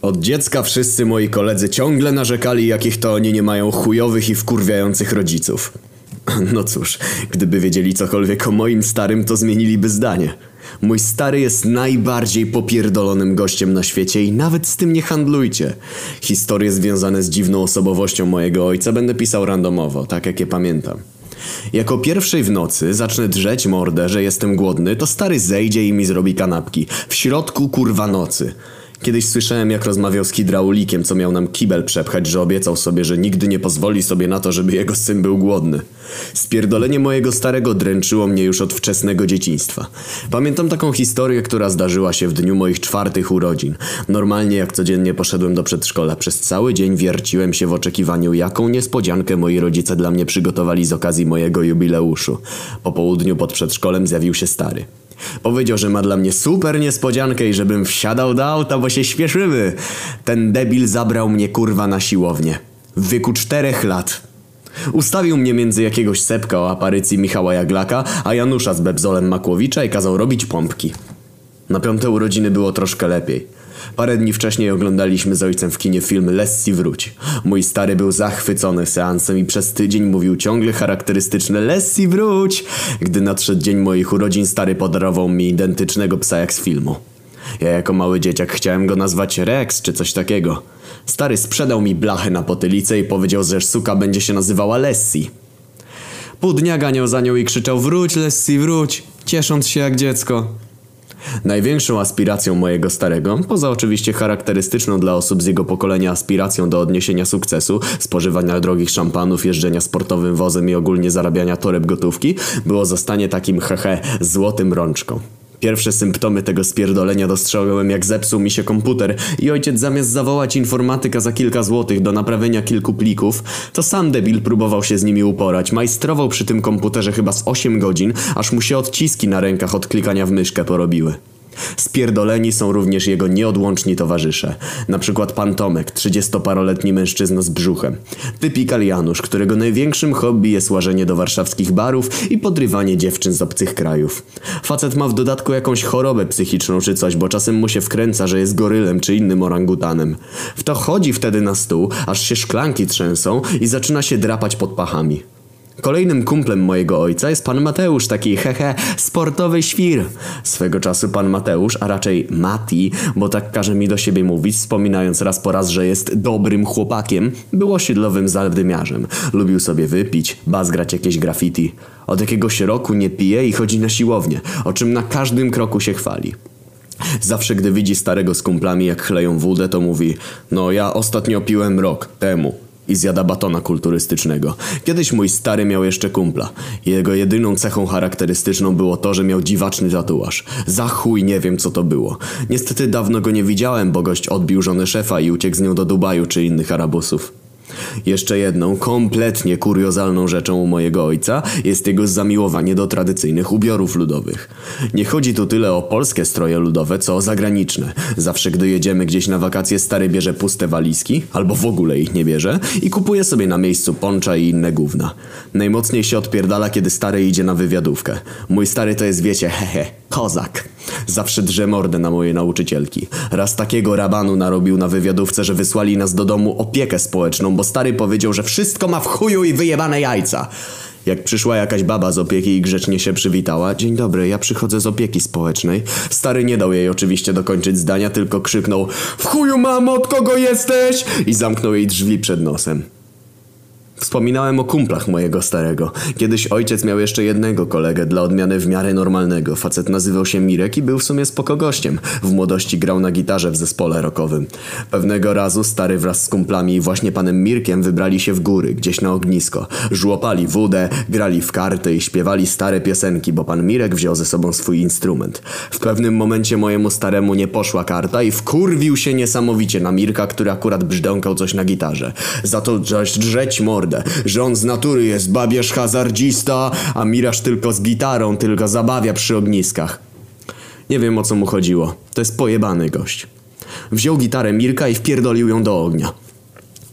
Od dziecka wszyscy moi koledzy ciągle narzekali, jakich to oni nie mają chujowych i wkurwiających rodziców. No cóż, gdyby wiedzieli cokolwiek o moim starym, to zmieniliby zdanie. Mój stary jest najbardziej popierdolonym gościem na świecie i nawet z tym nie handlujcie. Historie związane z dziwną osobowością mojego ojca będę pisał randomowo, tak jak je pamiętam. Jak o 1:00 w nocy zacznę drzeć mordę, że jestem głodny, to stary zejdzie i mi zrobi kanapki. W środku kurwa nocy. Kiedyś słyszałem, jak rozmawiał z hydraulikiem, co miał nam kibel przepchać, że obiecał sobie, że nigdy nie pozwoli sobie na to, żeby jego syn był głodny. Spierdolenie mojego starego dręczyło mnie już od wczesnego dzieciństwa. Pamiętam taką historię, która zdarzyła się w dniu moich 4. urodzin. Normalnie jak codziennie poszedłem do przedszkola. Przez cały dzień wierciłem się w oczekiwaniu, jaką niespodziankę moi rodzice dla mnie przygotowali z okazji mojego jubileuszu. Po południu pod przedszkolem zjawił się stary. Powiedział, że ma dla mnie super niespodziankę i żebym wsiadał do auta, bo się śpieszymy. Ten debil zabrał mnie kurwa na siłownię. W wieku 4 lat. Ustawił mnie między jakiegoś Sepka o aparycji Michała Jaglaka, a Janusza z Bebzolem Makłowicza i kazał robić pompki. Na 5. urodziny było troszkę lepiej. Parę dni wcześniej oglądaliśmy z ojcem w kinie film Lessi wróć. Mój stary był zachwycony seansem i przez tydzień mówił ciągle charakterystyczne Lessi wróć. Gdy nadszedł dzień moich urodzin, stary podarował mi identycznego psa jak z filmu. Ja jako mały dzieciak chciałem go nazwać Rex czy coś takiego. Stary sprzedał mi blachę na potylicę i powiedział, że suka będzie się nazywała Lessi. Pół dnia ganiał za nią i krzyczał wróć Lessi wróć, ciesząc się jak dziecko. Największą aspiracją mojego starego, poza oczywiście charakterystyczną dla osób z jego pokolenia aspiracją do odniesienia sukcesu, spożywania drogich szampanów, jeżdżenia sportowym wozem i ogólnie zarabiania toreb gotówki, było zostanie takim złotym rączką. Pierwsze symptomy tego spierdolenia dostrzegłem, jak zepsuł mi się komputer i ojciec zamiast zawołać informatyka za kilka złotych do naprawienia kilku plików, to sam debil próbował się z nimi uporać. Majstrował przy tym komputerze chyba z 8 godzin, aż mu się odciski na rękach od klikania w myszkę porobiły. Spierdoleni są również jego nieodłączni towarzysze. Na przykład pan Tomek, 30-paroletni mężczyzna z brzuchem. Typikal Janusz, którego największym hobby jest łażenie do warszawskich barów i podrywanie dziewczyn z obcych krajów. Facet ma w dodatku jakąś chorobę psychiczną czy coś, bo czasem mu się wkręca, że jest gorylem czy innym orangutanem. W to chodzi wtedy na stół, aż się szklanki trzęsą i zaczyna się drapać pod pachami. Kolejnym kumplem mojego ojca jest pan Mateusz, taki sportowy świr. Swego czasu pan Mateusz, a raczej Mati, bo tak każe mi do siebie mówić, wspominając raz po raz, że jest dobrym chłopakiem, był osiedlowym zadymiarzem. Lubił sobie wypić, bazgrać jakieś graffiti. Od jakiegoś roku nie pije i chodzi na siłownię, o czym na każdym kroku się chwali. Zawsze gdy widzi starego z kumplami jak chleją wódę, to mówi: no ja ostatnio piłem rok temu. I zjada batona kulturystycznego. Kiedyś mój stary miał jeszcze kumpla. Jego jedyną cechą charakterystyczną było to, że miał dziwaczny tatuaż. Za chuj nie wiem co to było. Niestety dawno go nie widziałem, bo gość odbił żonę szefa i uciekł z nią do Dubaju czy innych Arabusów. Jeszcze jedną, kompletnie kuriozalną rzeczą u mojego ojca jest jego zamiłowanie do tradycyjnych ubiorów ludowych. Nie chodzi tu tyle o polskie stroje ludowe, co o zagraniczne. Zawsze gdy jedziemy gdzieś na wakacje, stary bierze puste walizki, albo w ogóle ich nie bierze i kupuje sobie na miejscu poncza i inne gówna. Najmocniej się odpierdala, kiedy stary idzie na wywiadówkę. Mój stary to jest, wiecie, kozak. Zawsze drze mordę na moje nauczycielki. Raz takiego rabanu narobił na wywiadówce, że wysłali nas do domu opiekę społeczną, bo stary powiedział, że wszystko ma w chuju i wyjebane jajca. Jak przyszła jakaś baba z opieki i grzecznie się przywitała: dzień dobry, ja przychodzę z opieki społecznej. Stary nie dał jej oczywiście dokończyć zdania, tylko krzyknął: w chuju mamo, od kogo jesteś? I zamknął jej drzwi przed nosem. Wspominałem o kumplach mojego starego. Kiedyś ojciec miał jeszcze jednego kolegę, dla odmiany w miarę normalnego. Facet nazywał się Mirek i był w sumie spoko gościem. W młodości grał na gitarze w zespole rockowym. Pewnego razu stary wraz z kumplami i właśnie panem Mirkiem wybrali się w góry, gdzieś na ognisko. Żłopali wódę, grali w karty i śpiewali stare piosenki, bo pan Mirek wziął ze sobą swój instrument. W pewnym momencie mojemu staremu nie poszła karta i wkurwił się niesamowicie na Mirka, który akurat brzdąkał coś na gitarze. Za to drzeć mordę, że on z natury jest babież hazardzista, a Miraż tylko z gitarą, tylko zabawia przy ogniskach. Nie wiem o co mu chodziło. To jest pojebany gość. Wziął gitarę Mirka i wpierdolił ją do ognia.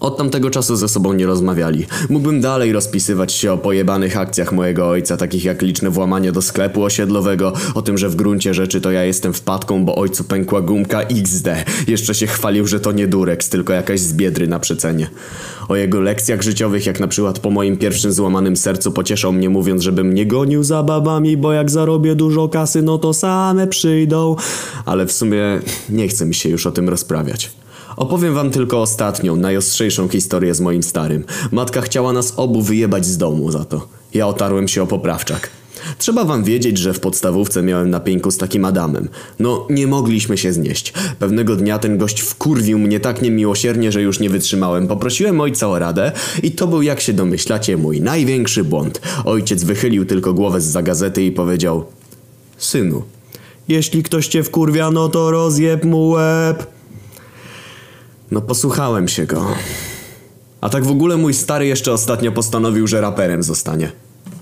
Od tamtego czasu ze sobą nie rozmawiali. Mógłbym dalej rozpisywać się o pojebanych akcjach mojego ojca, takich jak liczne włamanie do sklepu osiedlowego, o tym, że w gruncie rzeczy to ja jestem wpadką, bo ojcu pękła gumka XD. Jeszcze się chwalił, że to nie Durex, tylko jakaś z Biedry na przecenie. O jego lekcjach życiowych, jak na przykład po moim pierwszym złamanym sercu pocieszał mnie mówiąc, żebym nie gonił za babami, bo jak zarobię dużo kasy, no to same przyjdą. Ale w sumie nie chce mi się już o tym rozprawiać. Opowiem wam tylko ostatnią, najostrzejszą historię z moim starym. Matka chciała nas obu wyjebać z domu za to. Ja otarłem się o poprawczak. Trzeba wam wiedzieć, że w podstawówce miałem na pieńku z takim Adamem. No, nie mogliśmy się znieść. Pewnego dnia ten gość wkurwił mnie tak niemiłosiernie, że już nie wytrzymałem. Poprosiłem ojca o radę i to był, jak się domyślacie, mój największy błąd. Ojciec wychylił tylko głowę zza gazety i powiedział: synu, jeśli ktoś cię wkurwia, no to rozjeb mu łeb. No posłuchałem się go. A tak w ogóle mój stary jeszcze ostatnio postanowił, że raperem zostanie.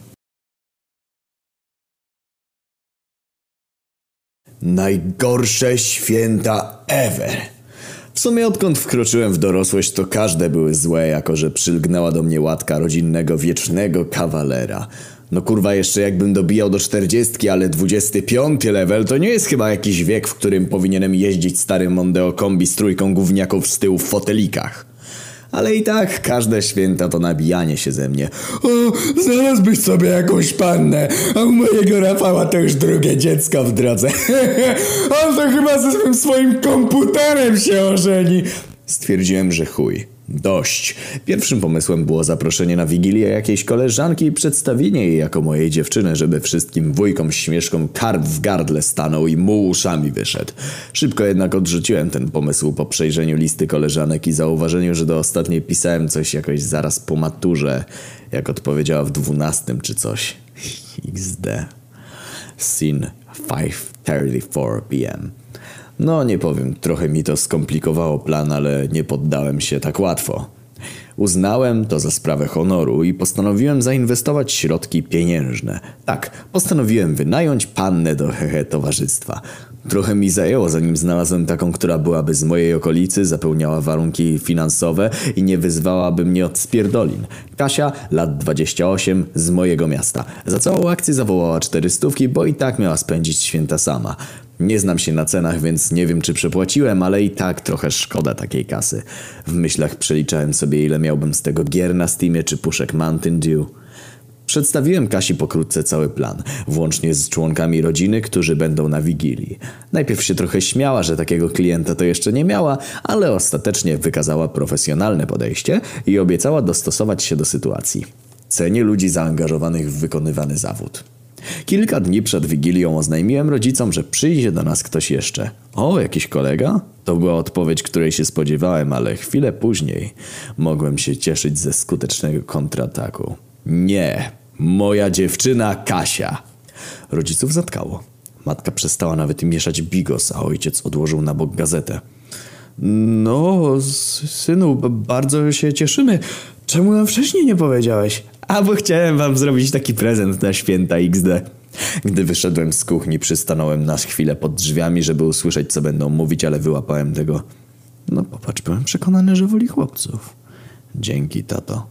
Najgorsze święta ever. W sumie odkąd wkroczyłem w dorosłość, to każde były złe, jako że przylgnęła do mnie łatka rodzinnego wiecznego kawalera. No kurwa, jeszcze jakbym dobijał do 40, ale 25 level to nie jest chyba jakiś wiek, w którym powinienem jeździć starym Mondeo kombi z trójką gówniaków z tyłu w fotelikach. Ale i tak każde święta to nabijanie się ze mnie. O, znalazłbyś sobie jakąś pannę, a u mojego Rafała to już drugie dziecko w drodze. On to chyba ze swoim komputerem się ożeni. Stwierdziłem, że chuj. Dość. Pierwszym pomysłem było zaproszenie na wigilię jakiejś koleżanki i przedstawienie jej jako mojej dziewczyny, żeby wszystkim wujkom śmieszkom karp w gardle stanął i muł uszami wyszedł. Szybko jednak odrzuciłem ten pomysł po przejrzeniu listy koleżanek i zauważeniu, że do ostatniej pisałem coś jakoś zaraz po maturze, jak odpowiedziała w 12 czy coś. XD. Scene 5:34 p.m. No nie powiem, trochę mi to skomplikowało plan, ale nie poddałem się tak łatwo. Uznałem to za sprawę honoru i postanowiłem zainwestować środki pieniężne. Tak, postanowiłem wynająć pannę do towarzystwa. Trochę mi zajęło, zanim znalazłem taką, która byłaby z mojej okolicy, zapełniała warunki finansowe i nie wyzwałaby mnie od spierdolin. Kasia, lat 28, z mojego miasta. Za całą akcję zawołała 400, bo i tak miała spędzić święta sama. Nie znam się na cenach, więc nie wiem, czy przepłaciłem, ale i tak trochę szkoda takiej kasy. W myślach przeliczałem sobie, ile miałbym z tego gier na Steamie czy puszek Mountain Dew. Przedstawiłem Kasi pokrótce cały plan, włącznie z członkami rodziny, którzy będą na wigilii. Najpierw się trochę śmiała, że takiego klienta to jeszcze nie miała, ale ostatecznie wykazała profesjonalne podejście i obiecała dostosować się do sytuacji. Cenię ludzi zaangażowanych w wykonywany zawód. Kilka dni przed Wigilią oznajmiłem rodzicom, że przyjdzie do nas ktoś jeszcze. O, jakiś kolega? To była odpowiedź, której się spodziewałem, ale chwilę później mogłem się cieszyć ze skutecznego kontrataku. Nie, moja dziewczyna Kasia. Rodziców zatkało. Matka przestała nawet mieszać bigos, a ojciec odłożył na bok gazetę. No, synu, bardzo się cieszymy. Czemu nam wcześniej nie powiedziałeś? A bo chciałem wam zrobić taki prezent na święta XD. Gdy wyszedłem z kuchni, przystanąłem na chwilę pod drzwiami, żeby usłyszeć, co będą mówić, ale wyłapałem tego. No popatrz, byłem przekonany, że woli chłopców. Dzięki, tato.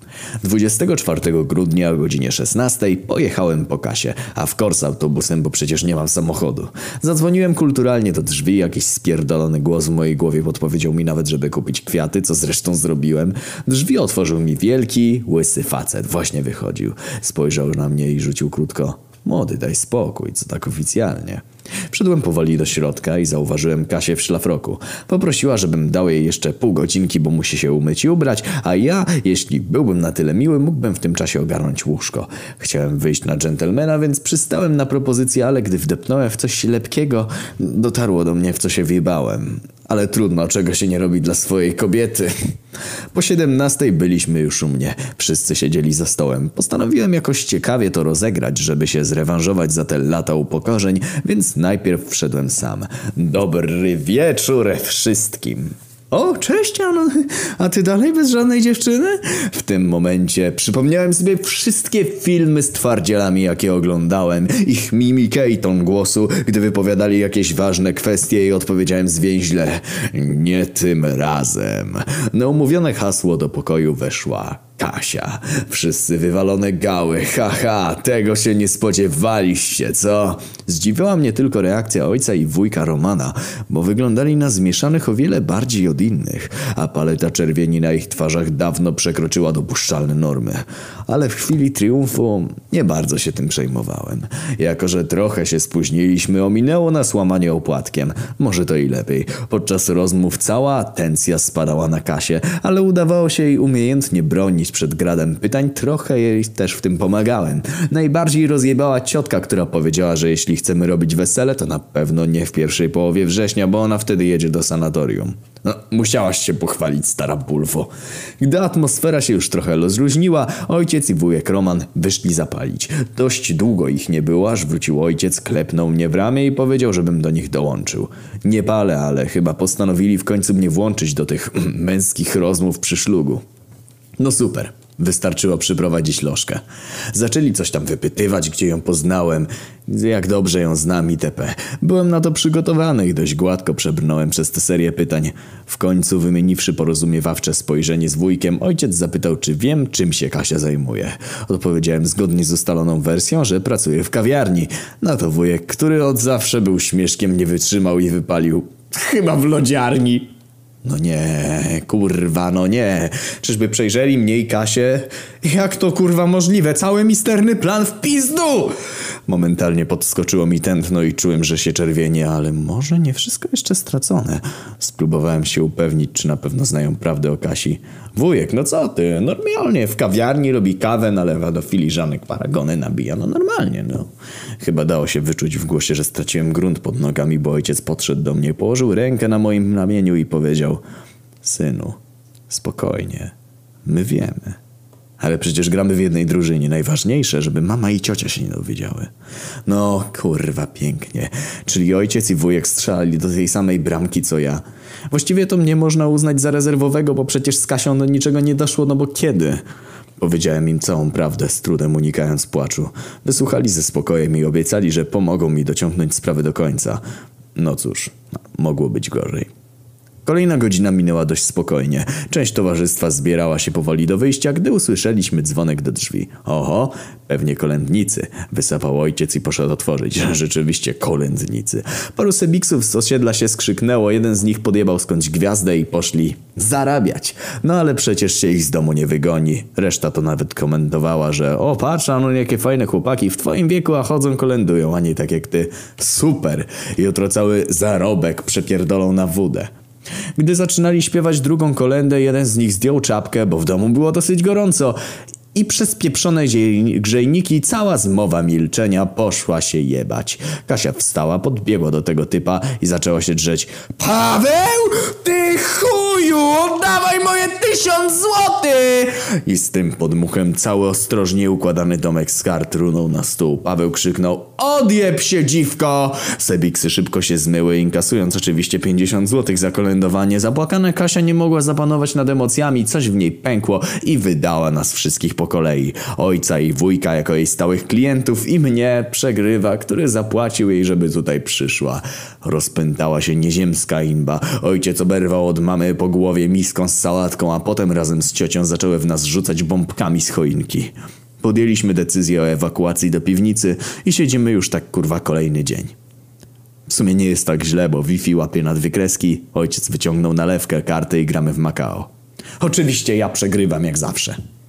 24 grudnia o godzinie 16 pojechałem po Kasię, a w Kors autobusem, bo przecież nie mam samochodu. Zadzwoniłem kulturalnie do drzwi, jakiś spierdolony głos w mojej głowie podpowiedział mi nawet, żeby kupić kwiaty, co zresztą zrobiłem. Drzwi otworzył mi wielki, łysy facet, właśnie wychodził. Spojrzał na mnie i rzucił krótko: młody, daj spokój, co tak oficjalnie. Wszedłem powoli do środka i zauważyłem Kasię w szlafroku. Poprosiła, żebym dał jej jeszcze pół godzinki, bo musi się umyć i ubrać, a ja, jeśli byłbym na tyle miły, mógłbym w tym czasie ogarnąć łóżko. Chciałem wyjść na dżentelmena, więc przystałem na propozycję, ale gdy wdepnąłem w coś lepkiego, dotarło do mnie, w co się wjebałem. Ale trudno, czego się nie robi dla swojej kobiety. Po 17 byliśmy już u mnie. Wszyscy siedzieli za stołem. Postanowiłem jakoś ciekawie to rozegrać, żeby się zrewanżować za te lata upokorzeń, więc najpierw wszedłem sam. Dobry wieczór wszystkim. O, cześć, a ty dalej bez żadnej dziewczyny? W tym momencie przypomniałem sobie wszystkie filmy z twardzielami, jakie oglądałem, ich mimikę i ton głosu, gdy wypowiadali jakieś ważne kwestie i odpowiedziałem zwięźle: nie tym razem. Na umówione hasło do pokoju weszła Kasia. Wszyscy wywalone gały. Haha, tego się nie spodziewaliście, co? Zdziwiła mnie tylko reakcja ojca i wujka Romana, bo wyglądali na zmieszanych o wiele bardziej od innych, a paleta czerwieni na ich twarzach dawno przekroczyła dopuszczalne normy. Ale w chwili triumfu nie bardzo się tym przejmowałem. Jako że trochę się spóźniliśmy, ominęło nas łamanie opłatkiem. Może to i lepiej. Podczas rozmów cała atencja spadała na Kasię, ale udawało się jej umiejętnie bronić przed gradem pytań, trochę jej też w tym pomagałem. Najbardziej rozjebała ciotka, która powiedziała, że jeśli chcemy robić wesele, to na pewno nie w pierwszej połowie września, bo ona wtedy jedzie do sanatorium. No, musiałaś się pochwalić, stara bulwo. Gdy atmosfera się już trochę rozluźniła, ojciec i wujek Roman wyszli zapalić. Dość długo ich nie było, aż wrócił ojciec, klepnął mnie w ramię i powiedział, żebym do nich dołączył. Nie palę, ale chyba postanowili w końcu mnie włączyć do tych męskich rozmów przy szlugu. No super, wystarczyło przyprowadzić Lożkę. Zaczęli coś tam wypytywać, gdzie ją poznałem, jak dobrze ją znam itp. Byłem na to przygotowany i dość gładko przebrnąłem przez tę serię pytań. W końcu, wymieniwszy porozumiewawcze spojrzenie z wujkiem, ojciec zapytał, czy wiem, czym się Kasia zajmuje. Odpowiedziałem zgodnie z ustaloną wersją, że pracuje w kawiarni. Na to wujek, który od zawsze był śmieszkiem, nie wytrzymał i wypalił: chyba w lodziarni. No nie, kurwa, no nie. Czyżby przejrzeli mnie i Kasię? Jak to kurwa możliwe? Cały misterny plan w pizdu! Momentalnie podskoczyło mi tętno i czułem, że się czerwienie, ale może nie wszystko jeszcze stracone. Spróbowałem się upewnić, czy na pewno znają prawdę o Kasi. Wujek, no co ty? Normalnie w kawiarni robi kawę, nalewa do filiżanek, paragony nabija. No normalnie, no. Chyba dało się wyczuć w głosie, że straciłem grunt pod nogami, bo ojciec podszedł do mnie, położył rękę na moim ramieniu i powiedział: synu, spokojnie, my wiemy. Ale przecież gramy w jednej drużynie. Najważniejsze, żeby mama i ciocia się nie dowiedziały. No, kurwa, pięknie. Czyli ojciec i wujek strzelali do tej samej bramki, co ja. Właściwie to mnie można uznać za rezerwowego, bo przecież z Kasią do niczego nie doszło, no bo kiedy? Powiedziałem im całą prawdę, z trudem unikając płaczu. Wysłuchali ze spokojem i obiecali, że pomogą mi dociągnąć sprawę do końca. No cóż, mogło być gorzej. Kolejna godzina minęła dość spokojnie. Część towarzystwa zbierała się powoli do wyjścia, gdy usłyszeliśmy dzwonek do drzwi. Oho, pewnie kolędnicy. Wysapał ojciec i poszedł otworzyć. Rzeczywiście kolędnicy. Paru sebiksów z osiedla się skrzyknęło, jeden z nich podjebał skądś gwiazdę i poszli zarabiać. No ale przecież się ich z domu nie wygoni. Reszta to nawet komentowała, że o patrz, no jakie fajne chłopaki w twoim wieku, a chodzą kolędują, a nie tak jak ty. Super! Jutro cały zarobek przepierdolą na wódę. Gdy zaczynali śpiewać drugą kolędę, jeden z nich zdjął czapkę, bo w domu było dosyć gorąco, i przez pieprzone grzejniki cała zmowa milczenia poszła się jebać. Kasia wstała, podbiegła do tego typa i zaczęła się drzeć. Paweł, ty chuju, oddawaj moje 1000 złotych! I z tym podmuchem cały ostrożnie układany domek z kart runął na stół. Paweł krzyknął: odjeb się, dziwko! Sebiksy szybko się zmyły, inkasując oczywiście 50 złotych za kolędowanie. Zapłakana Kasia nie mogła zapanować nad emocjami, coś w niej pękło i wydała nas wszystkich po kolei. Ojca i wujka jako jej stałych klientów i mnie, przegrywa, który zapłacił jej, żeby tutaj przyszła. Rozpętała się nieziemska inba. Ojciec oberwał od mamy po głowie miską z sałatką, a potem razem z ciocią zaczęły w nas rzucać bombkami z choinki. Podjęliśmy decyzję o ewakuacji do piwnicy i siedzimy już tak kurwa kolejny dzień. W sumie nie jest tak źle, bo Wi-Fi łapie na 2 kreski, ojciec wyciągnął nalewkę, kartę i gramy w Macao. Oczywiście ja przegrywam jak zawsze.